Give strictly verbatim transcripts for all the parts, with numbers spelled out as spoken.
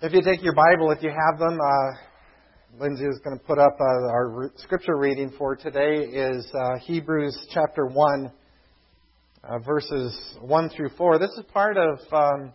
If you take your Bible, if you have them, uh, Lindsay is going to put up uh, our re- scripture reading for today is uh, Hebrews chapter one, uh, verses one through four. This is part of um,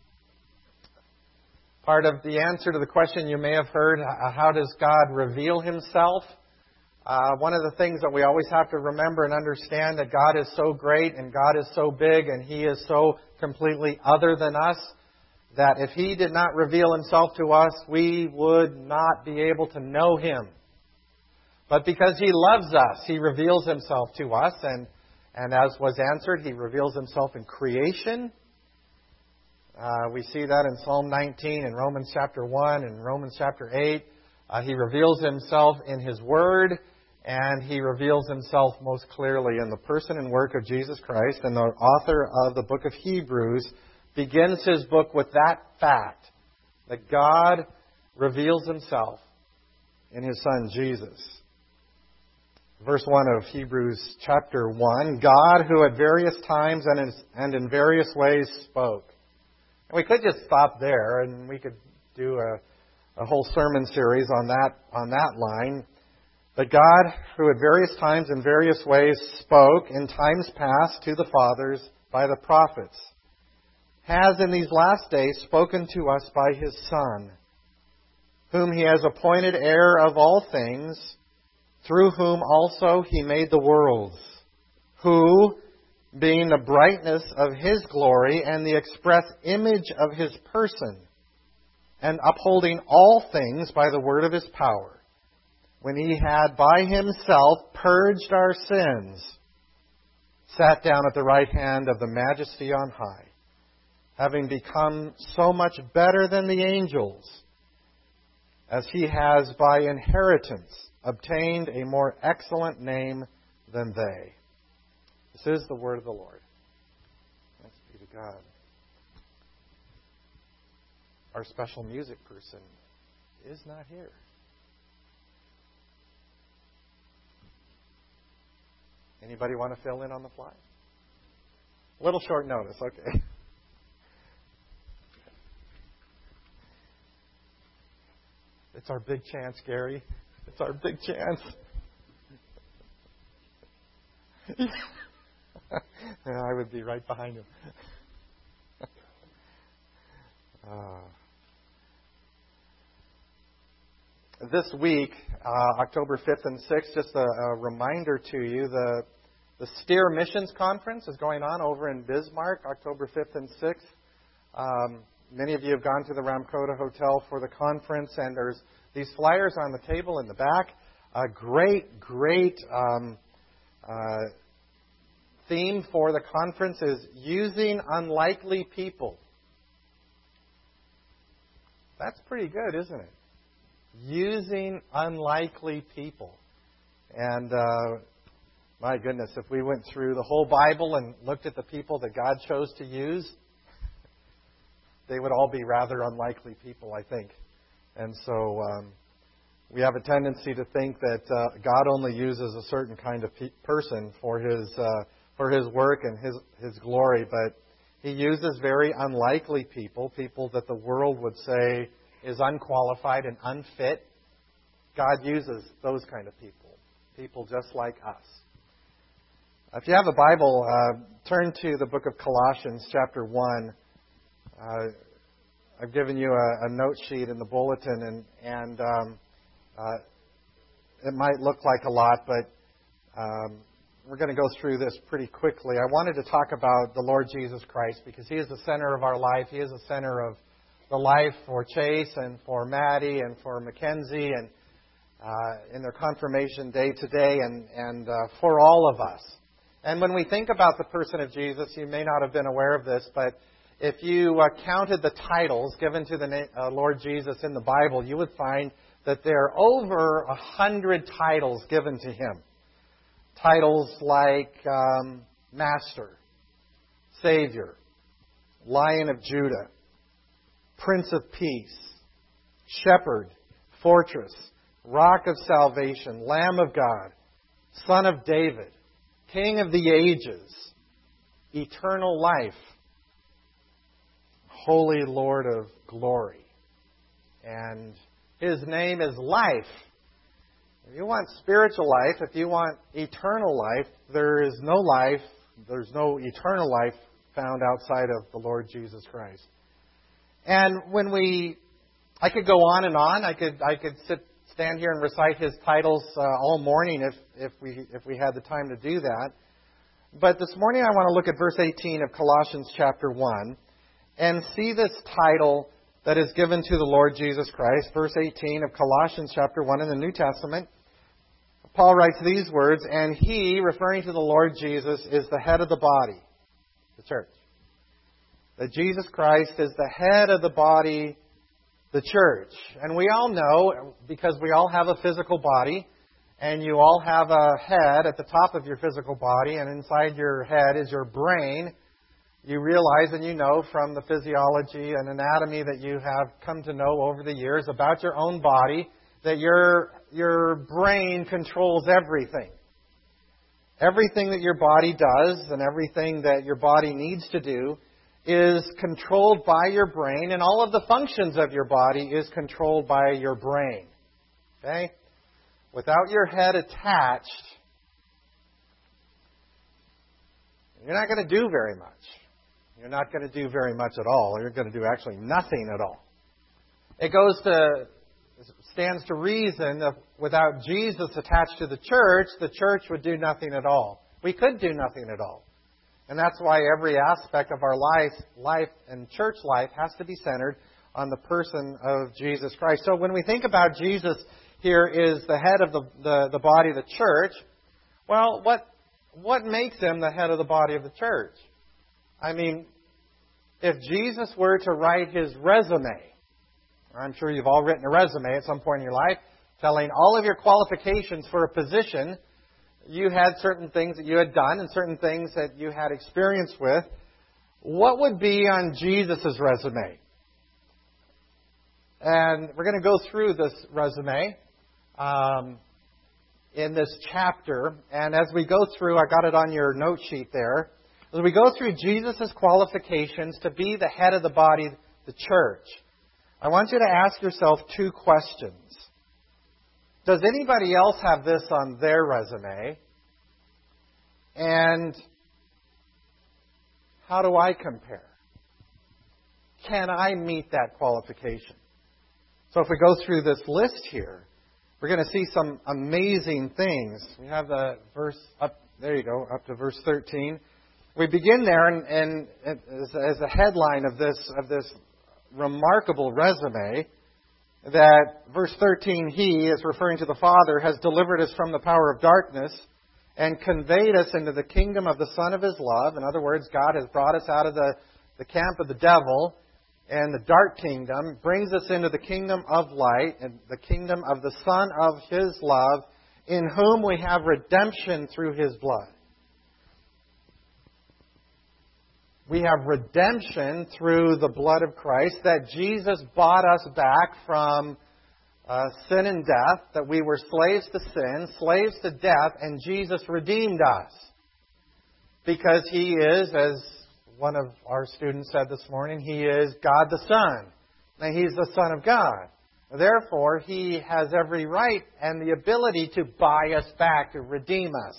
part of the answer to the question you may have heard: uh, how does God reveal Himself? Uh, one of the things that we always have to remember and understand that God is so great and God is so big and He is so completely other than us, that if He did not reveal Himself to us, we would not be able to know Him. But because He loves us, He reveals Himself to us. And, and as was answered, He reveals Himself in creation. Uh, we see that in Psalm nineteen, in Romans chapter one, and Romans chapter eight. Uh, he reveals Himself in His Word. And He reveals Himself most clearly in the person and work of Jesus Christ. And the author of the book of Hebrews begins his book with that fact, that God reveals Himself in His Son, Jesus. Verse one of Hebrews chapter one, God who at various times and in, and in various ways spoke. And we could just stop there and we could do a, a whole sermon series on that, on that line. But God who at various times and various ways spoke in times past to the fathers by the prophets, has in these last days spoken to us by His Son, whom He has appointed heir of all things, through whom also He made the worlds, who, being the brightness of His glory and the express image of His person, and upholding all things by the word of His power, when He had by Himself purged our sins, sat down at the right hand of the Majesty on high, having become so much better than the angels, as He has by inheritance obtained a more excellent name than they. This is the word of the Lord. Thanks be to God. Our special music person is not here. Anybody want to fill in on the fly? A little short notice, okay. It's our big chance, Gary. It's our big chance. Yeah, I would be right behind him. uh, this week, uh, October fifth and sixth, just a, a reminder to you, the, the Steer Missions Conference is going on over in Bismarck, October fifth and sixth. Um, Many of you have gone to the Ramkota Hotel for the conference, and there's these flyers on the table in the back. A great, great um, uh, theme for the conference is using unlikely people. That's pretty good, isn't it? Using unlikely people. And uh, my goodness, if we went through the whole Bible and looked at the people that God chose to use, they would all be rather unlikely people, I think. And so um, we have a tendency to think that uh, God only uses a certain kind of pe- person for His uh, for His work and His His glory, but He uses very unlikely people, people that the world would say is unqualified and unfit. God uses those kind of people, people just like us. If you have a Bible, uh, turn to the book of Colossians, chapter one. Uh, I've given you a, a note sheet in the bulletin, and, and um, uh, it might look like a lot, but um, we're going to go through this pretty quickly. I wanted to talk about the Lord Jesus Christ because He is the center of our life. He is the center of the life for Chase and for Maddie and for Mackenzie and uh, in their confirmation day today and, and uh, for all of us. And when we think about the person of Jesus, you may not have been aware of this, but if you uh, counted the titles given to the na- uh, Lord Jesus in the Bible, you would find that there are over a hundred titles given to Him. Titles like um, Master, Savior, Lion of Judah, Prince of Peace, Shepherd, Fortress, Rock of Salvation, Lamb of God, Son of David, King of the Ages, Eternal Life, Holy Lord of Glory. And His name is life. If you want spiritual life, if you want eternal life, there is no life, there's no eternal life found outside of the Lord Jesus Christ. And when we, I could go on and on. I could I could sit stand here and recite His titles uh, all morning if if we if we had the time to do that. But this morning I want to look at verse eighteen of Colossians chapter one and see this title that is given to the Lord Jesus Christ. Verse eighteen of Colossians chapter one in the New Testament. Paul writes these words, and He, referring to the Lord Jesus, is the head of the body, the church. That Jesus Christ is the head of the body, the church. And we all know, because we all have a physical body, and you all have a head at the top of your physical body, and inside your head is your brain. You realize and you know from the physiology and anatomy that you have come to know over the years about your own body that your, your brain controls everything. Everything that your body does and everything that your body needs to do is controlled by your brain, and all of the functions of your body is controlled by your brain. Okay? Without your head attached, you're not going to do very much. You're not going to do very much at all. You're going to do actually nothing at all. It goes to, stands to reason that without Jesus attached to the church, the church would do nothing at all. We could do nothing at all. And that's why every aspect of our life, life and church life has to be centered on the person of Jesus Christ. So when we think about Jesus here is the head of the, the, the body of the church, well, what what makes Him the head of the body of the church? I mean, if Jesus were to write His resume, I'm sure you've all written a resume at some point in your life, telling all of your qualifications for a position. You had certain things that you had done and certain things that you had experience with. What would be on Jesus' resume? And we're going to go through this resume um, in this chapter. And as we go through, I got it on your note sheet there. As we go through Jesus' qualifications to be the head of the body, the church, I want you to ask yourself two questions. Does anybody else have this on their resume? And how do I compare? Can I meet that qualification? So if we go through this list here, we're going to see some amazing things. We have the verse up, there you go, up to verse thirteen. We begin there, and, and as, as a headline of this of this remarkable resume, that verse thirteen, He, is referring to the Father, has delivered us from the power of darkness and conveyed us into the kingdom of the Son of His love. In other words, God has brought us out of the, the camp of the devil and the dark kingdom, brings us into the kingdom of light and the kingdom of the Son of His love, in whom we have redemption through His blood. We have redemption through the blood of Christ, that Jesus bought us back from uh, sin and death, that we were slaves to sin, slaves to death, and Jesus redeemed us. Because He is, as one of our students said this morning, He is God the Son. And He's the Son of God. Therefore, He has every right and the ability to buy us back, to redeem us.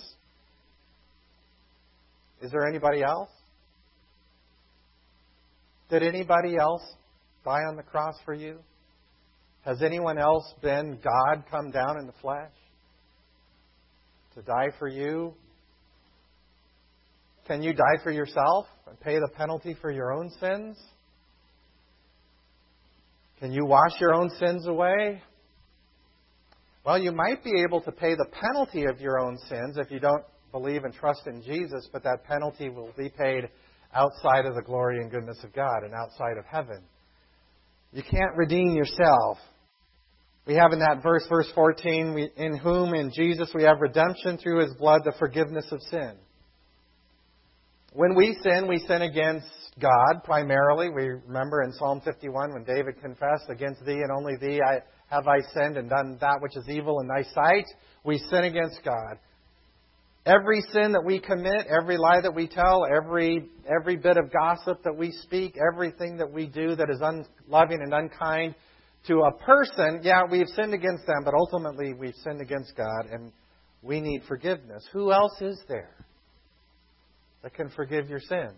Is there anybody else? Did anybody else die on the cross for you? Has anyone else been God come down in the flesh to die for you? Can you die for yourself and pay the penalty for your own sins? Can you wash your own sins away? Well, you might be able to pay the penalty of your own sins if you don't believe and trust in Jesus, but that penalty will be paid outside of the glory and goodness of God and outside of heaven. You can't redeem yourself. We have in that verse, verse fourteen, we, in whom, in Jesus, we have redemption through His blood, the forgiveness of sin. When we sin, we sin against God primarily. We remember in Psalm fifty-one when David confessed, against Thee and only Thee I, have I sinned and done that which is evil in Thy sight. We sin against God. Every sin that we commit, every lie that we tell, every every bit of gossip that we speak, everything that we do that is unloving and unkind To a person, yeah, we've sinned against them, but ultimately we've sinned against God and we need forgiveness. Who else is there that can forgive your sins?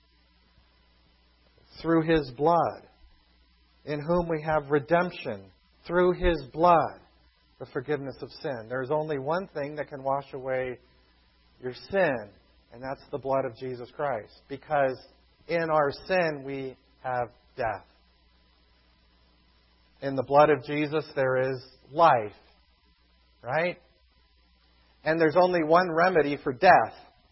Through His blood, in whom we have redemption, through His blood, the forgiveness of sin. There's only one thing that can wash away your sin, and that's the blood of Jesus Christ. Because in our sin we have death. In the blood of Jesus there is life. Right? And there's only one remedy for death.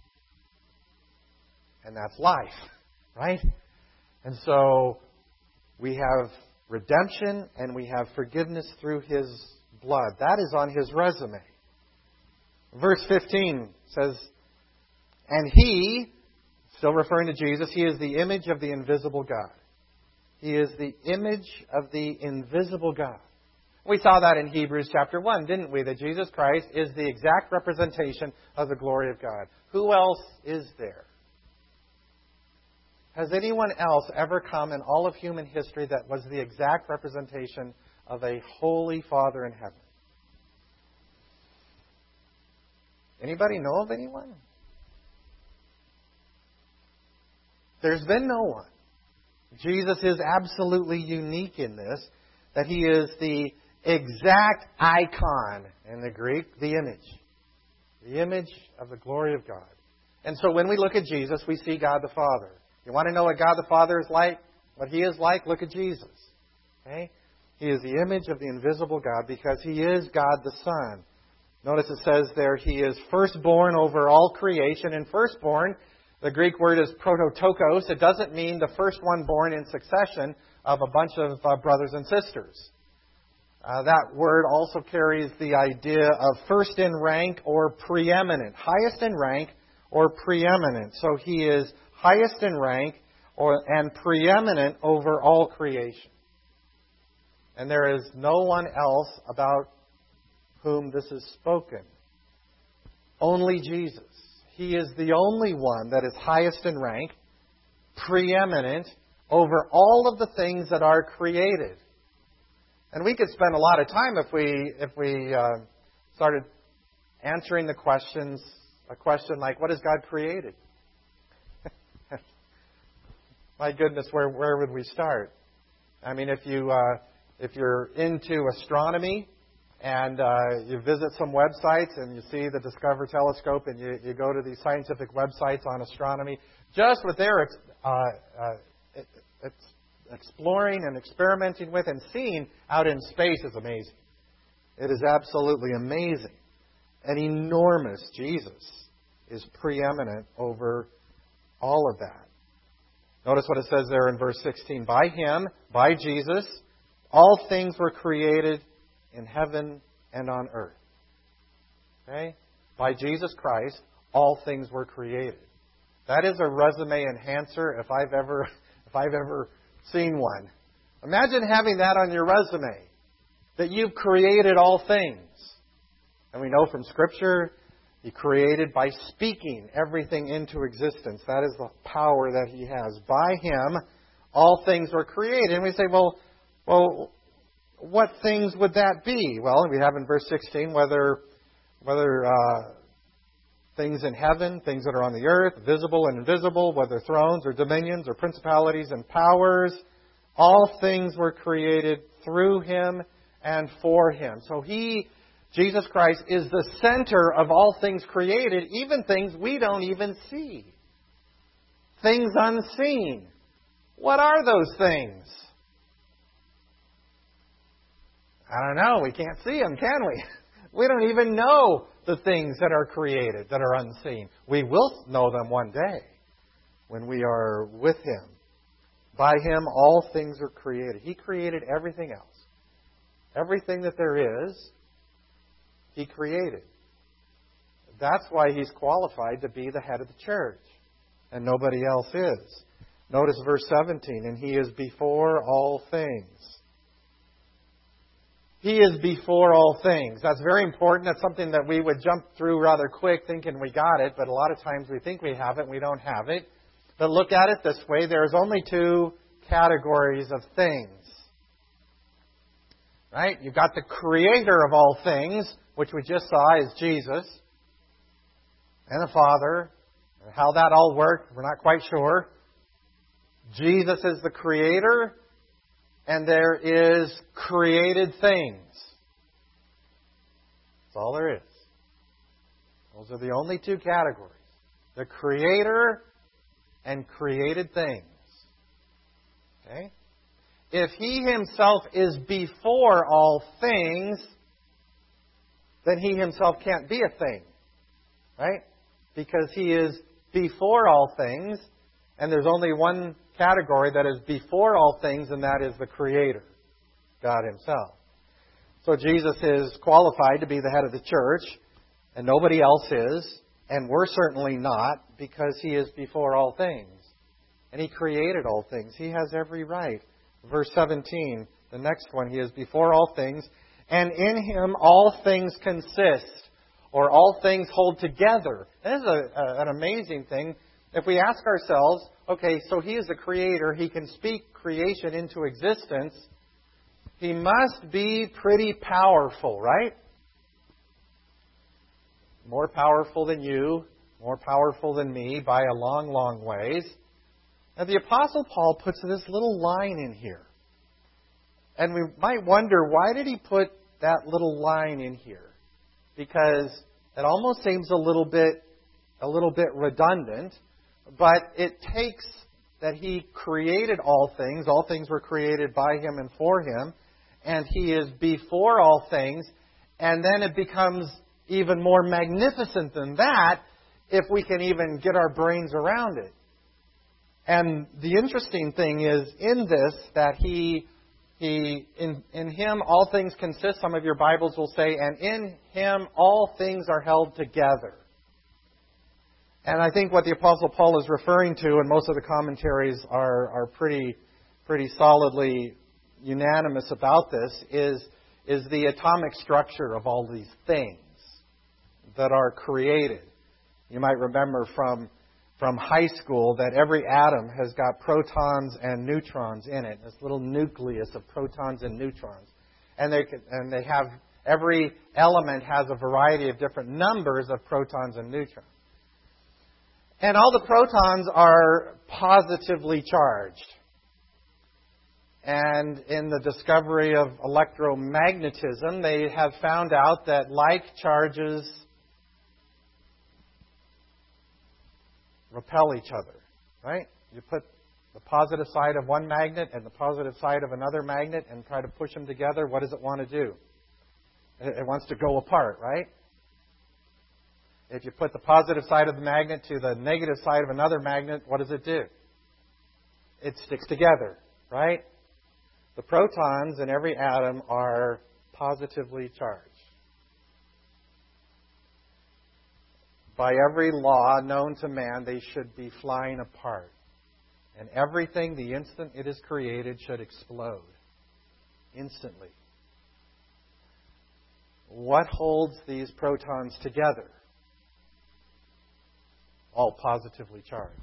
And that's life. Right? And so we have redemption and we have forgiveness through His blood. That is on His resume. Verse fifteen says, and He, still referring to Jesus, He is the image of the invisible God. He is the image of the invisible God. We saw that in Hebrews chapter one, didn't we? That Jesus Christ is the exact representation of the glory of God. Who else is there? Has anyone else ever come in all of human history that was the exact representation of a holy Father in heaven? Anybody know of anyone? There's been no one. Jesus is absolutely unique in this, that He is the exact icon in the Greek, the image. The image of the glory of God. And so when we look at Jesus, we see God the Father. You want to know what God the Father is like? What He is like? Look at Jesus. Okay? He is the image of the invisible God because He is God the Son. Notice it says there, He is firstborn over all creation. And firstborn, the Greek word is prototokos. It doesn't mean the first one born in succession of a bunch of uh, brothers and sisters. Uh, that word also carries the idea of first in rank or preeminent. Highest in rank or preeminent. So He is highest in rank or and preeminent over all creation. And there is no one else about whom this is spoken. Only Jesus. He is the only one that is highest in rank, preeminent over all of the things that are created. And we could spend a lot of time if we if we uh, started answering the questions, a question like, what has God created? My goodness, where where would we start? I mean, if you uh, if you're into astronomy and uh, you visit some websites and you see the Discover telescope and you, you go to these scientific websites on astronomy, just what they're uh, uh, it's exploring and experimenting with and seeing out in space is amazing. It is absolutely amazing. An enormous Jesus is preeminent over all of that. Notice what it says there in verse sixteen. By Him, by Jesus, all things were created in heaven and on earth. Okay? By Jesus Christ, all things were created. That is a resume enhancer if I've ever if I've ever seen one. Imagine having that on your resume, that you've created all things. And we know from Scripture, He created by speaking everything into existence. That is the power that He has. By Him, all things were created. And we say, well, well, what things would that be? Well, we have in verse sixteen, whether whether uh, things in heaven, things that are on the earth, visible and invisible, whether thrones or dominions or principalities and powers, all things were created through Him and for Him. So He, Jesus Christ, is the center of all things created, even things we don't even see. Things unseen. What are those things? I don't know. We can't see them, can we? We don't even know the things that are created, that are unseen. We will know them one day when we are with Him. By Him, all things are created. He created everything else. Everything that there is, He created. That's why He's qualified to be the head of the church, and nobody else is. Notice verse seventeen, and He is before all things. He is before all things. That's very important. That's something that we would jump through rather quick thinking we got it, but a lot of times we think we have it and we don't have it. But look at it this way. There's only two categories of things. Right? You've got the creator of all things, which we just saw is Jesus, and the Father. And how that all worked, we're not quite sure. Jesus is the creator, and there is created things. That's all there is. Those are the only two categories. The creator and created things. Okay? If He Himself is before all things, then He Himself can't be a thing. Right? Because He is before all things, and there's only one category that is before all things, and that is the Creator, God Himself. So Jesus is qualified to be the head of the church, and nobody else is, and we're certainly not, because He is before all things. And He created all things. He has every right. Verse seventeen, the next one, He is before all things, and in Him all things consist, or all things hold together. This is a, a, an amazing thing. If we ask ourselves, okay, so He is the Creator, He can speak creation into existence, He must be pretty powerful, right? More powerful than you, more powerful than me by a long, long ways. Now the Apostle Paul puts this little line in here. And we might wonder, why did he put that little line in here? Because it almost seems a little bit, a little bit redundant, but it takes that He created all things. All things were created by Him and for Him, and He is before all things, and then it becomes even more magnificent than that if we can even get our brains around it. And the interesting thing is in this that He He, in, in Him all things consist, some of your Bibles will say, and in Him all things are held together. And I think what the Apostle Paul is referring to, and most of the commentaries are, are pretty, pretty solidly unanimous about this, is, is the atomic structure of all these things that are created. You might remember from from high school that every atom has got protons and neutrons in it. This little nucleus of protons and neutrons. And they can, and they have, every element has a variety of different numbers of protons and neutrons. And all the protons are positively charged. And in the discovery of electromagnetism, they have found out that like charges repel each other, right? You put the positive side of one magnet and the positive side of another magnet and try to push them together. What does it want to do? It wants to go apart, right? If you put the positive side of the magnet to the negative side of another magnet, what does it do? It sticks together, right? The protons in every atom are positively charged. By every law known to man, they should be flying apart. And everything, the instant it is created, should explode instantly. What holds these protons together? All positively charged.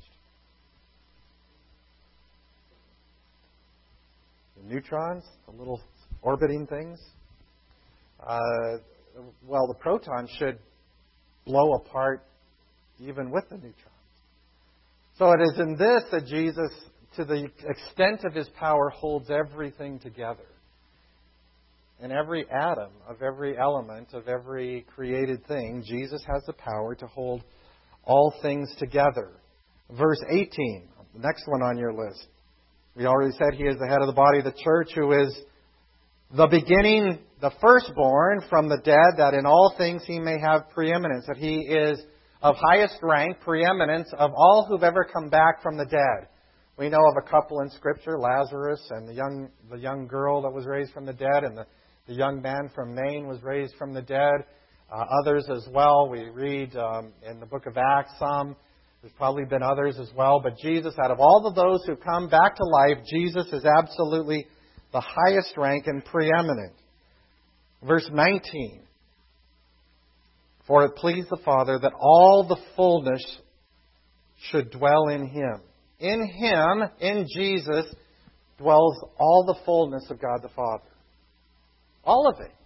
The neutrons, the little orbiting things, uh, well, the protons should blow apart even with the neutrons. So it is in this that Jesus, to the extent of His power, holds everything together. In every atom of every element of every created thing, Jesus has the power to hold all things together. Verse eighteen, the next one on your list. We already said He is the head of the body of the church, who is the beginning, the firstborn from the dead, that in all things He may have preeminence, that He is of highest rank, preeminence of all who've ever come back from the dead. We know of a couple in Scripture, Lazarus and the young the young girl that was raised from the dead, and the, the young man from Nain was raised from the dead. Uh, others as well. We read um, in the book of Acts some. There's probably been others as well. But Jesus, out of all of those who come back to life, Jesus is absolutely the highest rank and preeminent. Verse nineteen. For it pleased the Father that all the fullness should dwell in Him. In Him, in Jesus, dwells all the fullness of God the Father. All of it.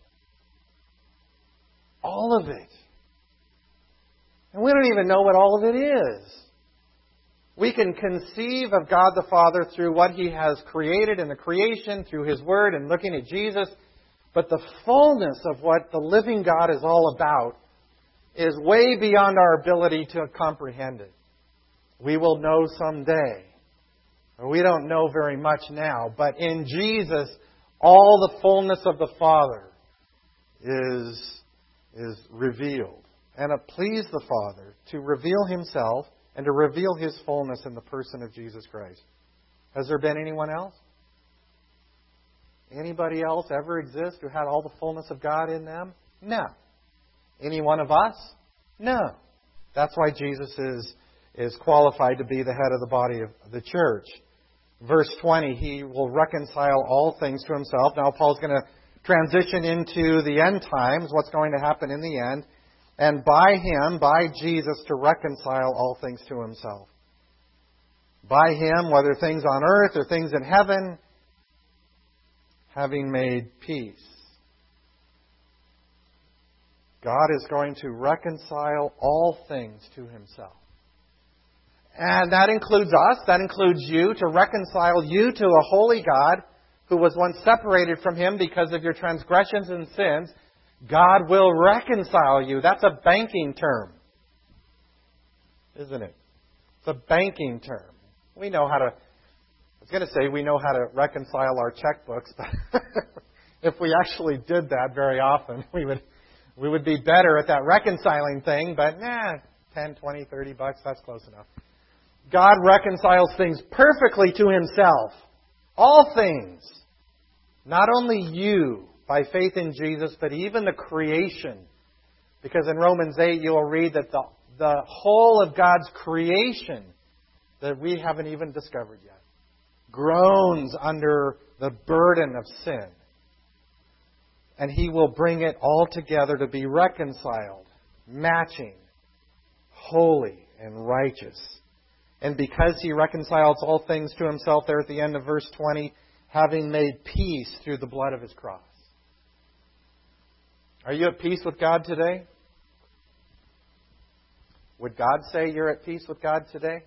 All of it. And we don't even know what all of it is. We can conceive of God the Father through what He has created in the creation, through His Word and looking at Jesus. But the fullness of what the living God is all about is way beyond our ability to comprehend it. We will know someday. We don't know very much now. But in Jesus, all the fullness of the Father is, is revealed. And it pleased the Father to reveal Himself and to reveal His fullness in the person of Jesus Christ. Has there been anyone else? Anybody else ever exist who had all the fullness of God in them? No. Any one of us? No. That's why Jesus is, is qualified to be the head of the body of the church. Verse twenty, He will reconcile all things to Himself. Now Paul's going to transition into the end times, what's going to happen in the end. And by Him, by Jesus, to reconcile all things to Himself. By Him, whether things on earth or things in heaven, having made peace. God is going to reconcile all things to Himself. And that includes us, that includes you, to reconcile you to a holy God who was once separated from Him because of your transgressions and sins. God will reconcile you. That's a banking term, isn't it? It's a banking term. We know how to, I was going to say we know how to reconcile our checkbooks, but if we actually did that very often, we would we would be better at that reconciling thing, but nah, ten, twenty, thirty bucks, that's close enough. God reconciles things perfectly to Himself. All things. Not only you, by faith in Jesus, but even the creation. Because in Romans eight, you'll read that the, the whole of God's creation that we haven't even discovered yet groans under the burden of sin. And He will bring it all together to be reconciled, matching, holy, and righteous. And because He reconciles all things to Himself, there at the end of verse twenty, having made peace through the blood of His cross. Are you at peace with God today? Would God say you're at peace with God today?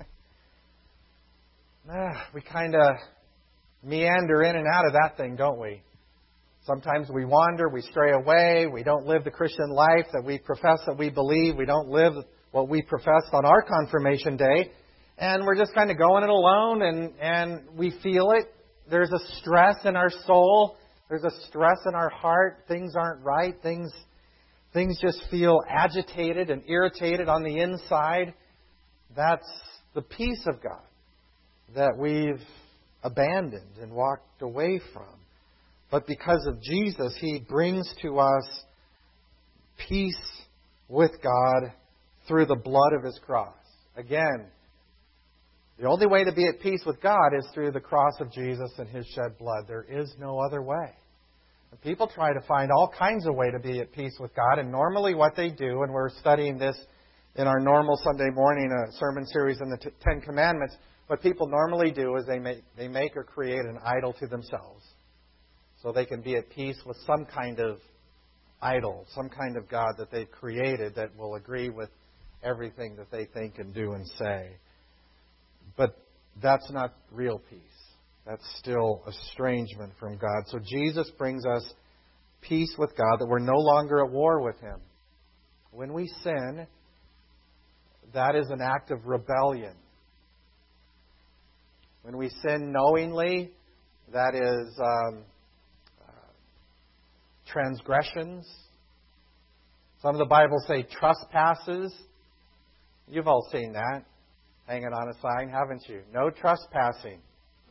ah, we kind of meander in and out of that thing, don't we? Sometimes we wander, we stray away, we don't live the Christian life that we profess that we believe, we don't live what we professed on our confirmation day, and we're just kind of going it alone, and, and we feel it. There's a stress in our soul. There's a stress in our heart. Things aren't right. Things, things just feel agitated and irritated on the inside. That's the peace of God that we've abandoned and walked away from. But because of Jesus, He brings to us peace with God through the blood of His cross. Again, the only way to be at peace with God is through the cross of Jesus and His shed blood. There is no other way. And people try to find all kinds of way to be at peace with God, and normally what they do, and we're studying this in our normal Sunday morning uh, sermon series in the t- Ten Commandments, what people normally do is they make, they make or create an idol to themselves so they can be at peace with some kind of idol, some kind of God that they've created that will agree with everything that they think and do and say. But that's not real peace. That's still estrangement from God. So Jesus brings us peace with God, that we're no longer at war with Him. When we sin, that is an act of rebellion. When we sin knowingly, that is um, uh, transgressions. Some of the Bible say trespasses. You've all seen that hanging on a sign, haven't you? No trespassing.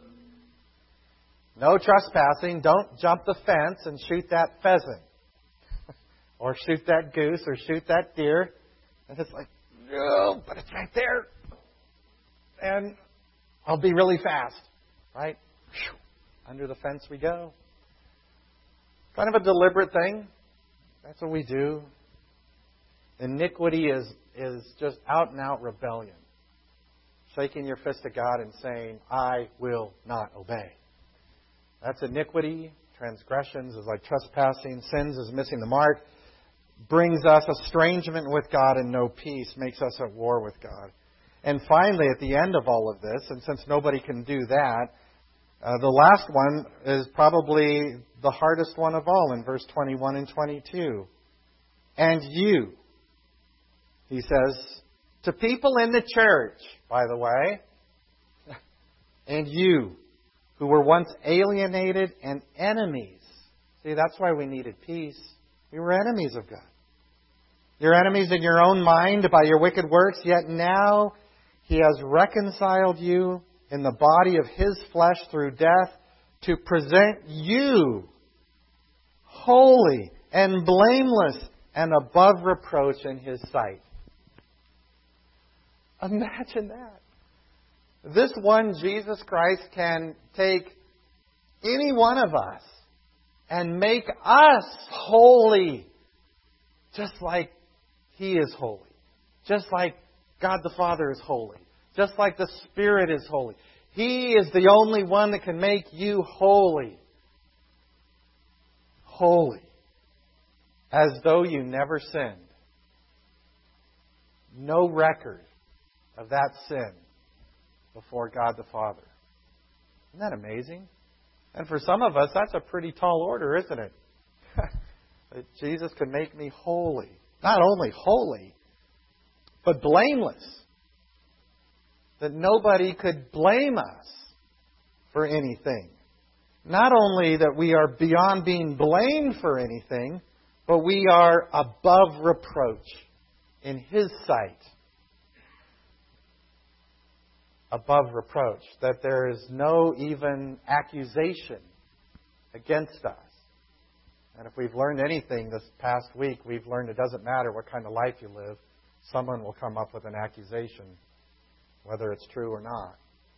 No trespassing. Don't jump the fence and shoot that pheasant. Or shoot that goose or shoot that deer. And it's like, no, but it's right there. And I'll be really fast. Right? Under the fence we go. Kind of a deliberate thing. That's what we do. Iniquity is, is just out and out rebellion. Shaking your fist at God and saying, I will not obey. That's iniquity, transgressions is like trespassing, sins is missing the mark, brings us estrangement with God and no peace, makes us at war with God. And finally, at the end of all of this, and since nobody can do that, uh, the last one is probably the hardest one of all in verse twenty-one and twenty-two. And you, he says, to people in the church, by the way, and you, who were once alienated and enemies. See, that's why we needed peace. We were enemies of God. You're enemies in your own mind by your wicked works, yet now He has reconciled you in the body of His flesh through death to present you holy and blameless and above reproach in His sight. Imagine that. This one, Jesus Christ, can take any one of us and make us holy, just like He is holy, just like God the Father is holy, just like the Spirit is holy. He is the only one that can make you holy. Holy. As though you never sinned. No record of that sin before God the Father. Isn't that amazing? And for some of us, that's a pretty tall order, isn't it? That Jesus can make me holy. Not only holy, but blameless. That nobody could blame us for anything. Not only that we are beyond being blamed for anything, but we are above reproach in His sight. Above reproach. That there is no even accusation against us. And if we've learned anything this past week, we've learned it doesn't matter what kind of life you live. Someone will come up with an accusation, whether it's true or not.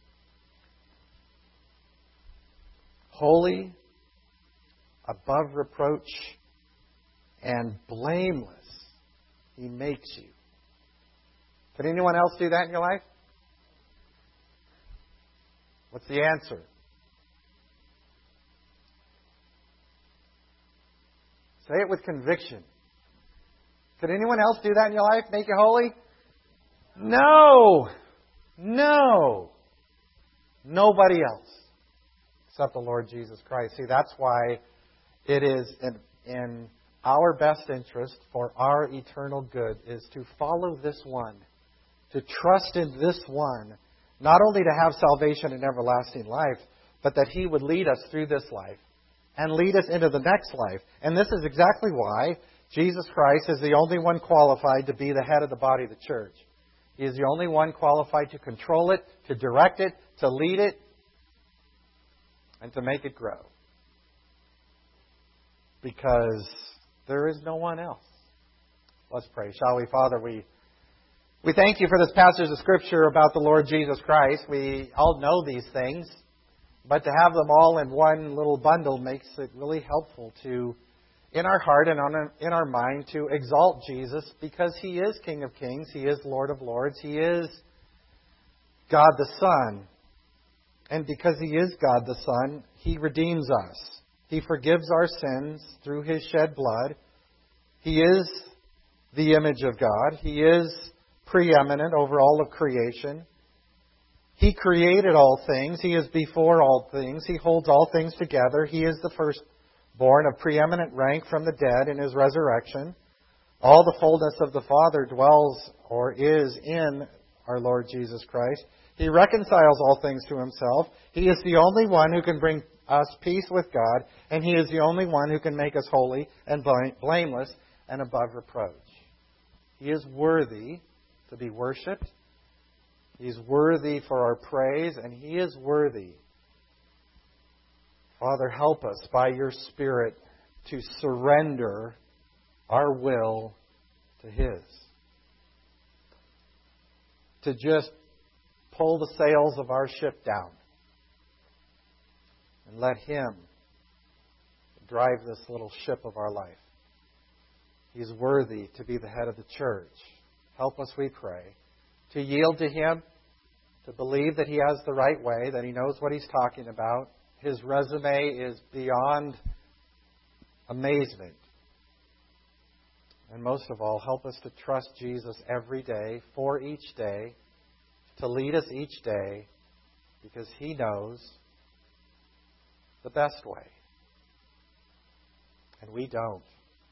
Holy, above reproach, and blameless, He makes you. Can anyone else do that in your life? What's the answer? Say it with conviction. Could anyone else do that in your life? Make you holy? No. No. Nobody else. Except the Lord Jesus Christ. See, that's why it is in, in our best interest for our eternal good is to follow this one. To trust in this one. Not only to have salvation and everlasting life, but that He would lead us through this life and lead us into the next life. And this is exactly why Jesus Christ is the only one qualified to be the head of the body of the church. He is the only one qualified to control it, to direct it, to lead it, and to make it grow. Because there is no one else. Let's pray, shall we? Father, we We thank You for this passage of Scripture about the Lord Jesus Christ. We all know these things, but to have them all in one little bundle makes it really helpful to, in our heart and on our, in our mind, to exalt Jesus because He is King of Kings, He is Lord of Lords, He is God the Son. And because He is God the Son, He redeems us. He forgives our sins through His shed blood. He is the image of God. He is preeminent over all of creation. He created all things. He is before all things. He holds all things together. He is the firstborn of preeminent rank from the dead in His resurrection. All the fullness of the Father dwells or is in our Lord Jesus Christ. He reconciles all things to Himself. He is the only one who can bring us peace with God, and He is the only one who can make us holy and blameless and above reproach. He is worthy to be worshipped. He's worthy for our praise, and He is worthy. Father, help us by Your Spirit to surrender our will to His. To just pull the sails of our ship down and let Him drive this little ship of our life. He's worthy to be the head of the church. Help us, we pray, to yield to Him, to believe that He has the right way, that He knows what He's talking about, His resume is beyond amazement. And most of all, help us to trust Jesus every day, for each day, to lead us each day, because He knows the best way. And we don't.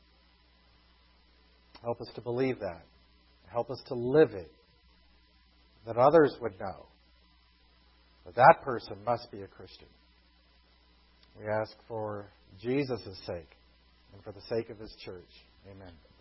Help us to believe that. Help us to live it, that others would know that that person must be a Christian. We ask for Jesus' sake and for the sake of His church. Amen.